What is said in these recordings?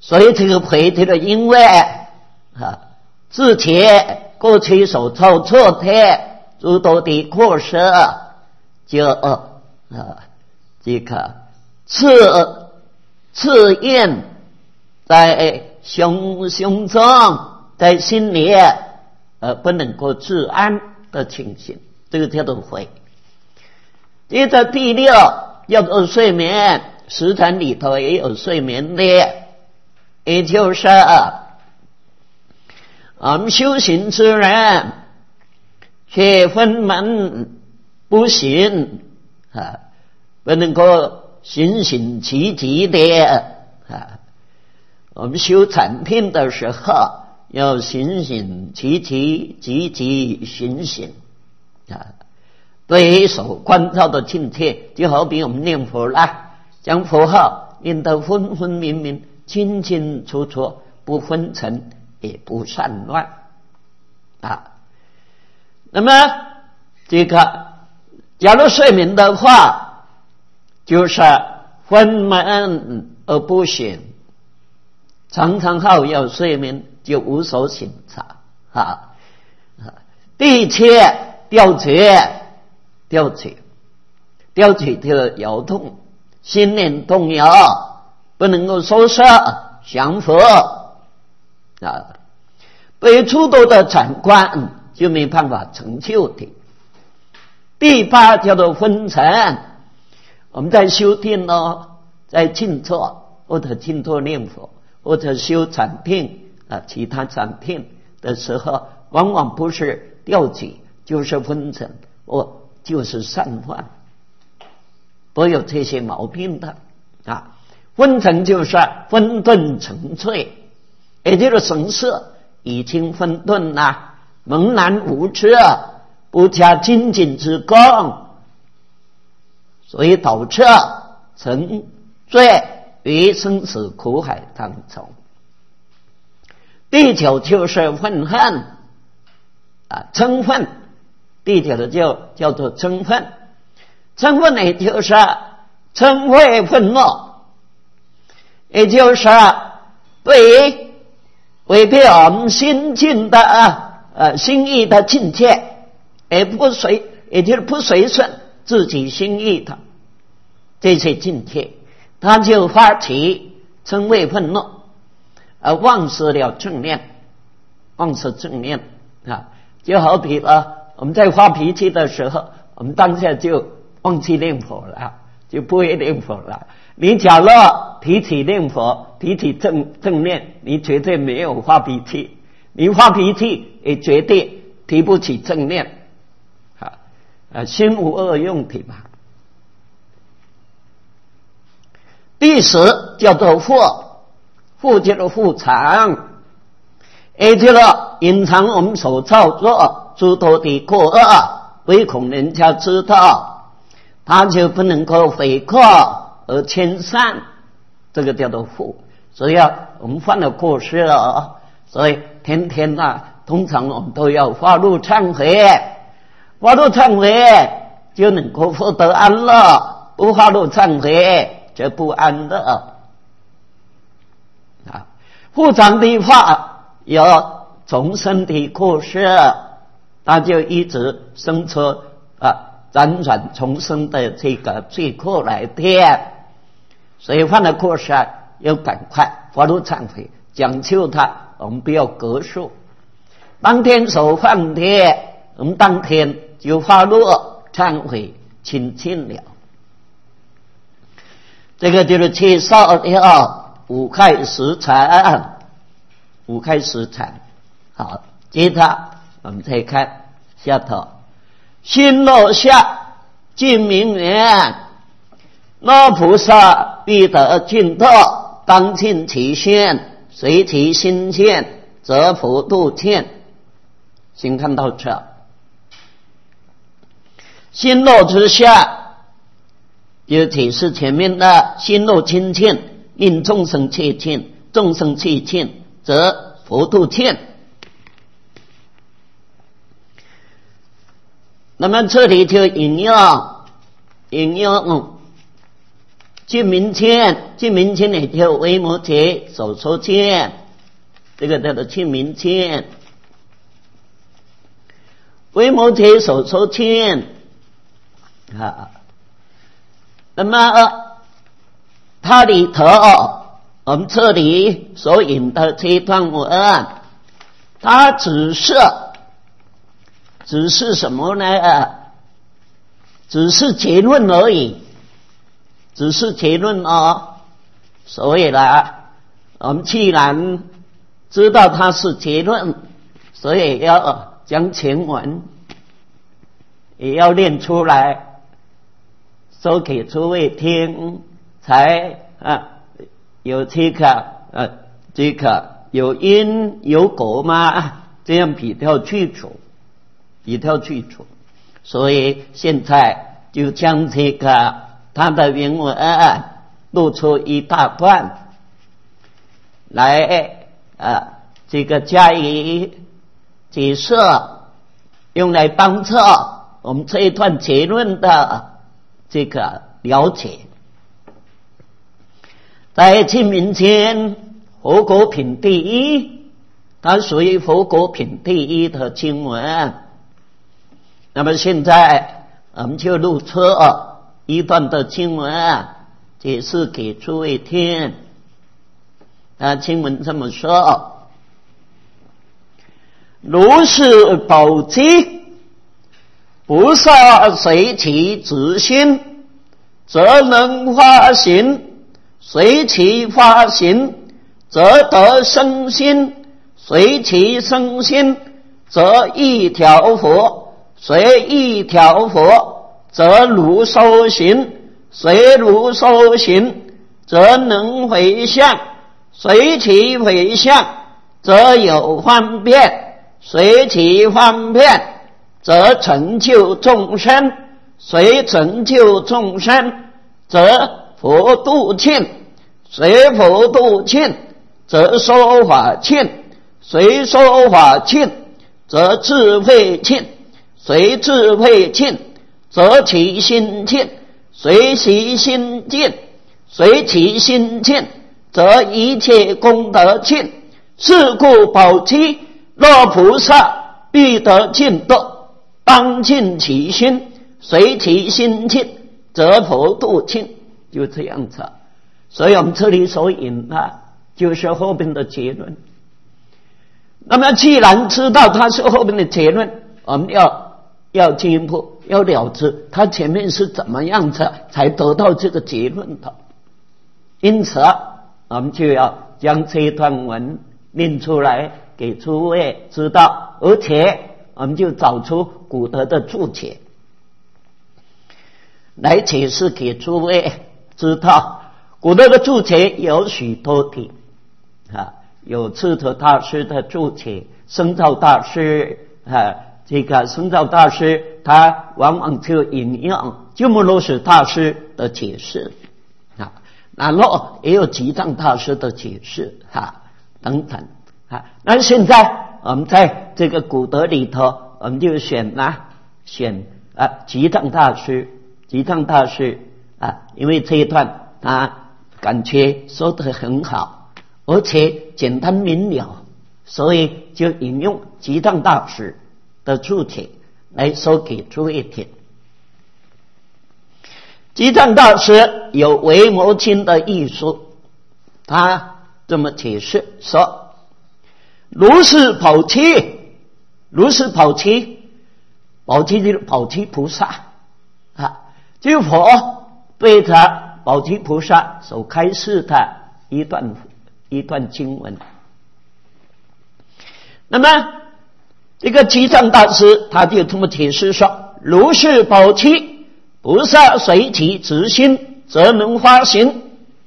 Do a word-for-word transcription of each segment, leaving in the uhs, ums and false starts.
所以这个回题的因为啊，之前过去所做错的诸多的过失，就啊这个刺刺印在胸胸中，在心里呃不能够自安的情形，这个叫做悔。接着第六叫做睡眠，时辰里头也有睡眠的，也就是我们修行之人却分门不行啊，不能够行行其极的啊。我们修禅定的时候要行行其极，极极行行啊。对所关照的境界，就好比我们念佛啦，将佛号念得分分明明、清清楚楚，不昏沉也不散乱啊。那么这个假如睡眠的话，就是分门而不醒，常常好要睡眠就无所醒察啊。第七调节。调起，调起的摇动，心念动摇，不能够收摄降伏啊，被诸多的长官就没办法成就的。第八叫做昏沉，我们在修定呢，在静坐或者静坐念佛，或者修禅定啊，其他禅定的时候，往往不是调起，就是昏沉，我。就是散乱，都有这些毛病的啊。昏沉就是混沌沉醉，也就是神色已经混沌了，茫然无知，不加精进之功，所以导致沉醉于生死苦海当中。第九就是愤恨啊，嗔恨。第九的就叫做嗔恨，嗔恨也就是嗔恚愤怒，也就是对违背我们心境的呃心意的境界，而不随，也就是不随顺自己心意的这些境界，他就发起嗔恚愤怒，而忘失了正念，忘失正念啊，就好比了。我们在发脾气的时候，我们当下就忘记念佛了，就不会念佛了。你假如提起念佛，提起正正念，你绝对没有发脾气，你发脾气也绝对提不起正念，啊，啊，心无二用体嘛。第十叫做惑，惑叫做惑藏，也就是隐藏我们所操作诸多的过恶，唯恐人家知道，他就不能够悔过而迁善，这个叫做惑。所以啊，我们犯了过失了，所以天天啊，通常我们都要发怒忏悔，发怒忏悔就能够获得安乐，不发怒忏悔则不安乐啊。复常的话有众生的过失，他就一直生出啊辗转重生的这个罪过来的，所以犯了过失要赶快发怒忏悔，讲究他，我们不要隔数。当天所犯的，我们当天就发怒忏悔清净了。这个就是介绍了五开十禅，五开十禅。好，接着我们再看下头，心落下净明远，那菩萨必得净土，当尽其心，随其心见，则佛度见。请看到这，心落之下，就解释前面的心落清净，令众生切净，众生切净，则佛度见。那么这里就引用引用进明谦，进明谦里头维摩诘手抽签，这个叫做进明谦。维摩诘手抽签啊，那么它里头我们这里所引的这一段文，它只是只是什么呢？只是结论而已，只是结论哦。所以呢，我们既然知道它是结论，所以要将前文也要念出来，说给诸位听，才啊有这个呃这个有因有果嘛，这样比较清楚，比较清楚。所以现在就将这个他的原文录出一大段来啊，这个加以解释，用来帮助我们这一段结论的这个了解。在清明间佛果品第一，它属于佛果品第一的经文。那么现在我们就录出一段的经文，解释给诸位听。那经文这么说：如是宝积，菩萨随其自心，则能发行；随其发行，则得生心；随其生心，则一条佛；随一条佛，则如受行；随如受行，则能回向；随其回向，则有方便；随其方便，则成就众生；随成就众生，则佛度尽；随佛度尽，则说法尽；随说法尽，则智慧尽；随智慧尽，则其心尽；随其心尽，随其心尽，则一切功德尽。是故宝积，若菩萨必得尽度，当尽其心；随其心尽，则佛度尽。就这样子。所以我们这里所引的就是后面的结论。那么既然知道它是后面的结论，我们要要进一步要了知它前面是怎么样子才得到这个结论的。因此我们就要将这一段文念出来给诸位知道，而且我们就找出古德的注解来解释给诸位知道。古德的注解有许多的啊，有智者大师的注解，僧肇大师啊，这个僧肇大师他往往就引用鸠摩罗什大师的解释啊，然后也有吉藏大师的解释啊等等啊。那现在我们在这个古德里头，我们就选啊选啊吉藏大师，吉藏大师啊，因为这一段他感觉说得很好，而且简单明了，所以就引用吉藏大师的注解来说给诸位听。吉藏大师有维摩经的艺术，他这么解释说：如是宝积，如是宝积，宝积就是宝积菩萨啊，就佛对他宝积菩萨所开示的一段一段经文。那么这个吉藏大师他就这么解释说：如是宝积，菩萨随其自心，则能发行。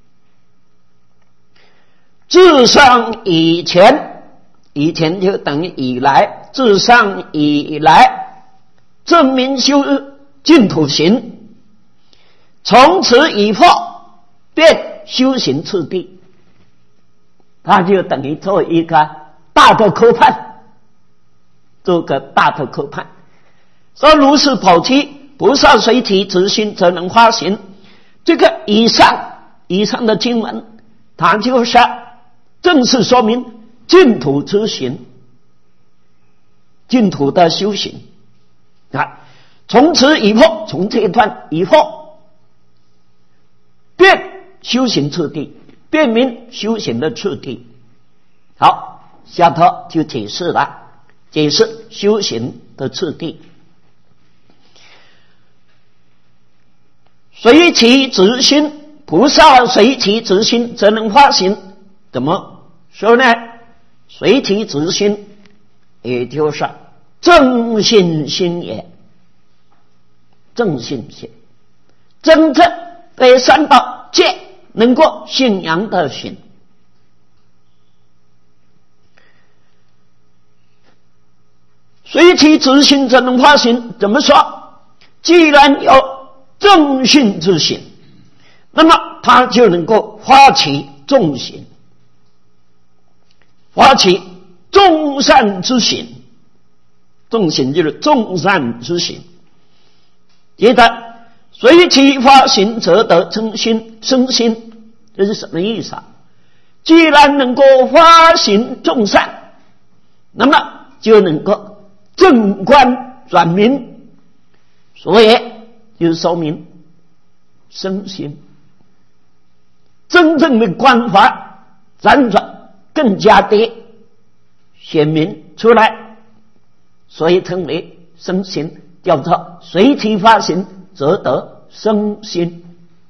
自上以前，以前就等于以来，自上以来，证明修净土行。从此以后便修行次第，他就等于做一个大的科判，做个大的科判。说如是宝积，菩萨随其自心，则能发行。这个以上以上的经文，它就是正式说明净土之行，净土的修行啊。从此以后，从这一段以后，便修行次第，辨明修行的次第。好，下头就解释了，解释修行的次第。随其直心，菩萨随其直心，则能发行。怎么说呢？随其直心，也就是正信心也。正信心，真正对三宝戒能够信仰的心。随其直心，则能发行。怎么说？既然有正信之心，那么他就能够发起众行，发起众善之行。众行就是众善之行。接着，随其发行，则得生心。生心，这是什么意思啊？既然能够发行众善，那么就能够正观转明，所以就说明生心。真正的观法辗转更加的显明出来，所以称为生心，叫做随其发行，则得生心。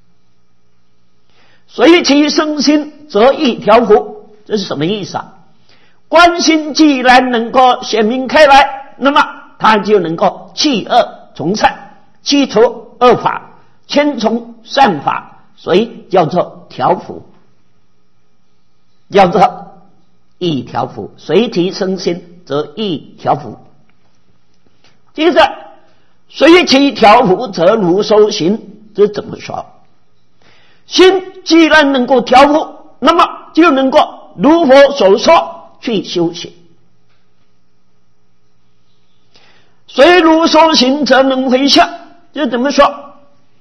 随其生心，则易调伏。这是什么意思啊？观心既然能够显明开来，那么它就能够弃恶从善，弃除恶法，迁从善法，所以叫做调伏，叫做易调伏。随其生心，则易调伏。接着，随其调伏，则如收心。这怎么说？心既然能够调伏，那么就能够如佛所说去修行。随如收行，则能回向。这怎么说？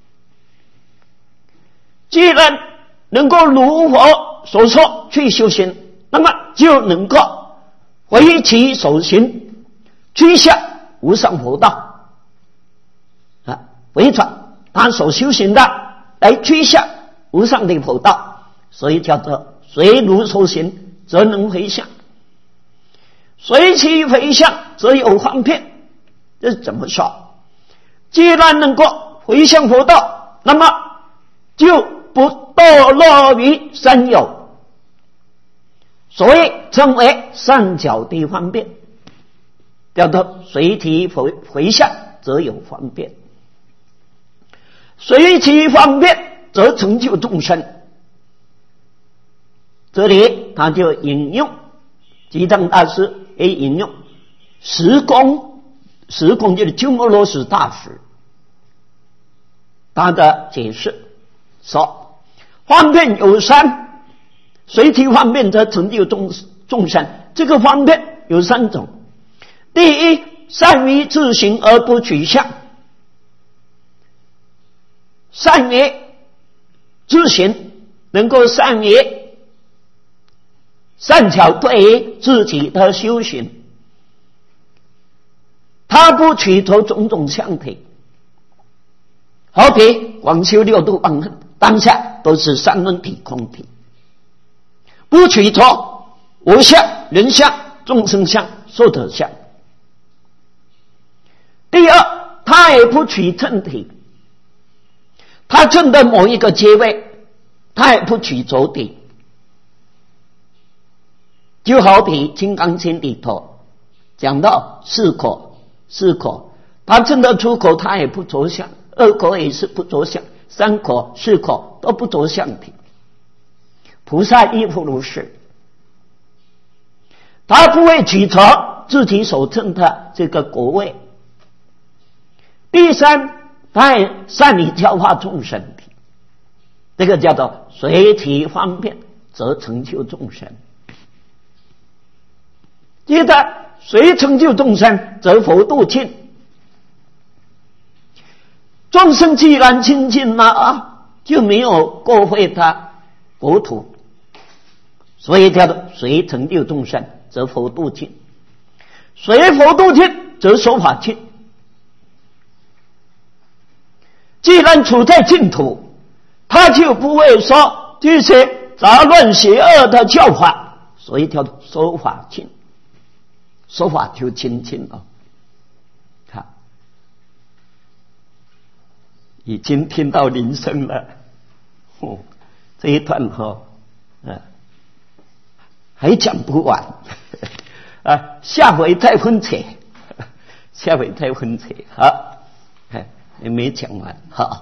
既然能够如佛所说去修行，那么就能够回其所行，趋向无上佛道啊，回转他所修行的来趋向无上的佛道，所以叫做随如所行，则能回向。随其回向，则有方便。这是怎么说？既然能够回向佛道，那么就不堕落于三有，所以称为三角的方便，叫做随其回回向，则有方便。随其方便，则成就众生。这里他就引用吉藏大师也引用十公，十公就是鸠摩罗什大师他的解释说，方便有三，随其方便则成就众众生。这个方便有三种：第一，善于自行而不取相，善于自行，能够善于善巧对于自己的修行，他不取投种种相体。好比广修六度万行，当下都是三轮体空体，不取投我相、人相、众生相、寿者相。第二，他也不取正体，他证的某一个阶位，他也不取着体。就好比《金刚经》里头讲到四口，四口他证得出口，他也不着相，二口也是不着相，三口、四口都不着相体。菩萨亦复如是，他不会取着自己所证的这个果位。第三，他也善于教化众生体，这个叫做随其方便，则成就众生。接着，随成就众生，则佛度尽。众生既然亲近了啊，就没有过会他， 国土，所以叫做随成六众善，则佛度尽；随佛度尽，则说法尽。既然处在净土，他就不会说这些杂乱邪恶的教法，所以叫做说法尽。说法就清净了。看，已经听到铃声了。哦，这一段哈，啊，还讲不完啊，下回再分扯，下回再分扯。好，也没讲完。好，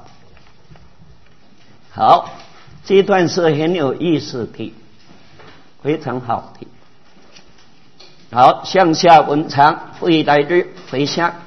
好，这一段是很有意思的，非常好的。好，向下文长，未来日回向。